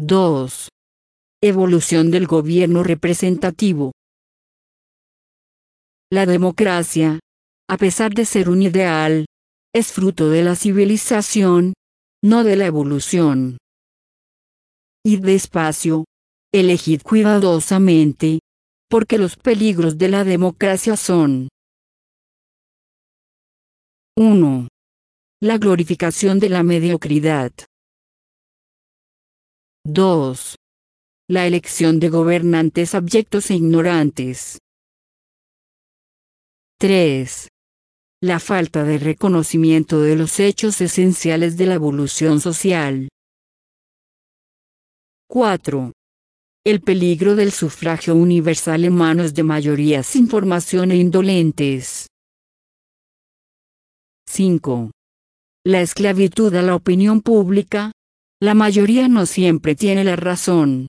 2. Evolución del gobierno representativo. La democracia, a pesar de ser un ideal, es fruto de la civilización, no de la evolución. Id despacio, elegid cuidadosamente, porque los peligros de la democracia son: 1. La glorificación de la mediocridad. 2. La elección de gobernantes abyectos e ignorantes. 3. La falta de reconocimiento de los hechos esenciales de la evolución social. 4. El peligro del sufragio universal en manos de mayorías sin formación e indolentes. 5. La esclavitud a la opinión pública. La mayoría no siempre tiene la razón.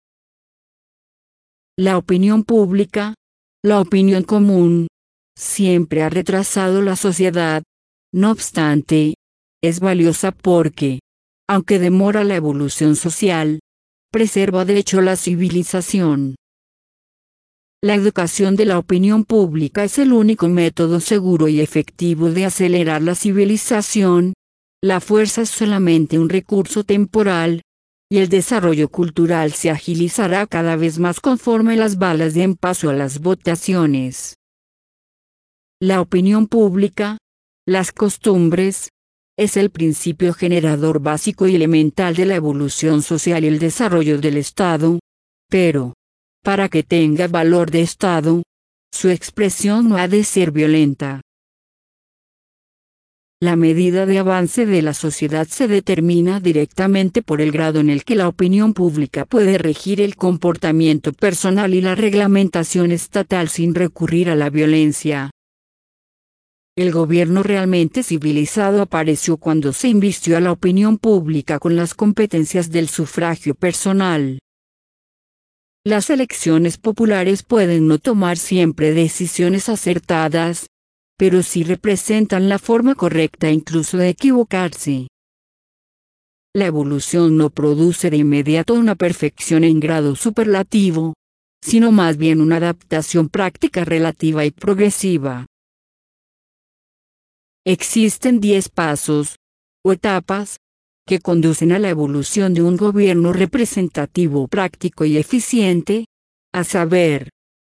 La opinión pública, la opinión común, siempre ha retrasado la sociedad. No obstante, es valiosa porque, aunque demora la evolución social, preserva de hecho la civilización. La educación de la opinión pública es el único método seguro y efectivo de acelerar la civilización. La fuerza es solamente un recurso temporal, y el desarrollo cultural se agilizará cada vez más conforme las balas den paso a las votaciones. La opinión pública, las costumbres, es el principio generador básico y elemental de la evolución social y el desarrollo del Estado, pero, para que tenga valor de Estado, su expresión no ha de ser violenta. La medida de avance de la sociedad se determina directamente por el grado en el que la opinión pública puede regir el comportamiento personal y la reglamentación estatal sin recurrir a la violencia. El gobierno realmente civilizado apareció cuando se invistió a la opinión pública con las competencias del sufragio personal. Las elecciones populares pueden no tomar siempre decisiones acertadas, pero sí representan la forma correcta incluso de equivocarse. La evolución no produce de inmediato una perfección en grado superlativo, sino más bien una adaptación práctica relativa y progresiva. Existen 10 pasos, o etapas, que conducen a la evolución de un gobierno representativo práctico y eficiente, a saber: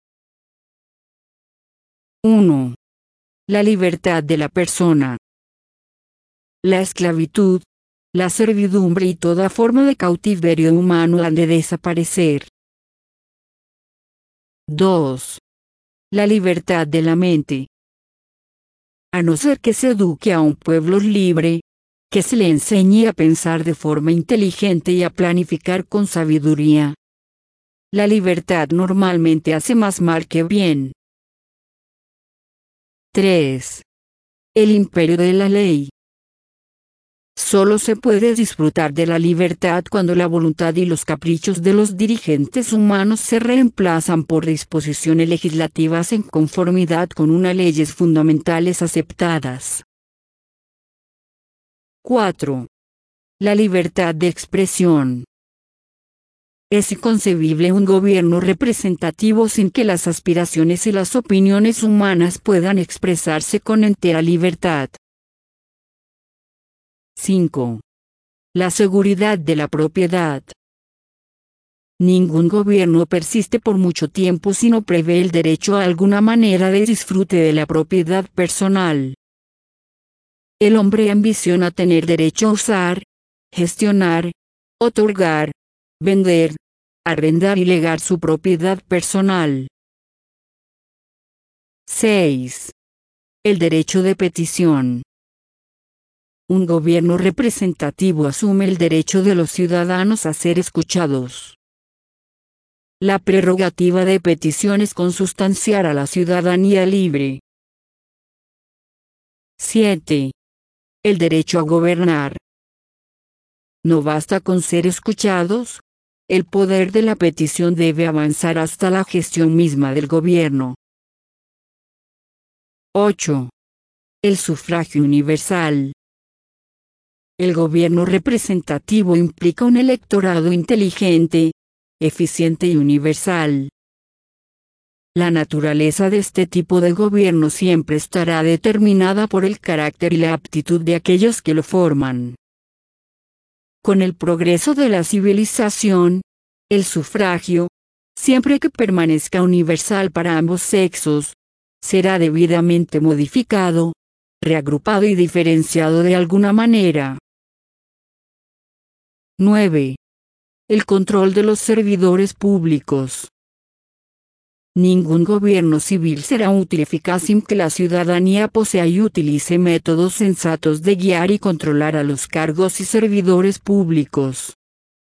1. La libertad de la persona. La esclavitud, la servidumbre y toda forma de cautiverio humano han de desaparecer. 2. La libertad de la mente. A no ser que se eduque a un pueblo libre, que se le enseñe a pensar de forma inteligente y a planificar con sabiduría. La libertad normalmente hace más mal que bien. 3. El imperio de la ley. Solo se puede disfrutar de la libertad cuando la voluntad y los caprichos de los dirigentes humanos se reemplazan por disposiciones legislativas en conformidad con unas leyes fundamentales aceptadas. 4. La libertad de expresión. Es inconcebible un gobierno representativo sin que las aspiraciones y las opiniones humanas puedan expresarse con entera libertad. 5. La seguridad de la propiedad. Ningún gobierno persiste por mucho tiempo si no prevé el derecho a alguna manera de disfrute de la propiedad personal. El hombre ambiciona tener derecho a usar, gestionar, otorgar, vender, arrendar y legar su propiedad personal. 6. El derecho de petición. Un gobierno representativo asume el derecho de los ciudadanos a ser escuchados. La prerrogativa de petición es consustanciar a la ciudadanía libre. 7. El derecho a gobernar. No basta con ser escuchados, el poder de la petición debe avanzar hasta la gestión misma del gobierno. 8. El sufragio universal. El gobierno representativo implica un electorado inteligente, eficiente y universal. La naturaleza de este tipo de gobierno siempre estará determinada por el carácter y la aptitud de aquellos que lo forman. Con el progreso de la civilización, el sufragio, siempre que permanezca universal para ambos sexos, será debidamente modificado, reagrupado y diferenciado de alguna manera. 9. El control de los servidores públicos. Ningún gobierno civil será útil y eficaz sin que la ciudadanía posea y utilice métodos sensatos de guiar y controlar a los cargos y servidores públicos.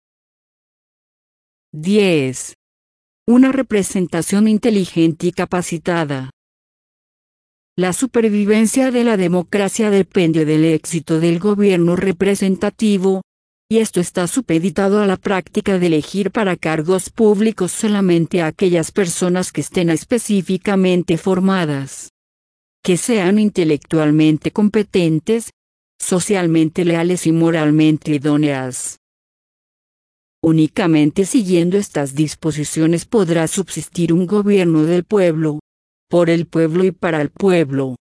10. Una representación inteligente y capacitada. La supervivencia de la democracia depende del éxito del gobierno representativo, y esto está supeditado a la práctica de elegir para cargos públicos solamente a aquellas personas que estén específicamente formadas, que sean intelectualmente competentes, socialmente leales y moralmente idóneas. Únicamente siguiendo estas disposiciones podrá subsistir un gobierno del pueblo, por el pueblo y para el pueblo.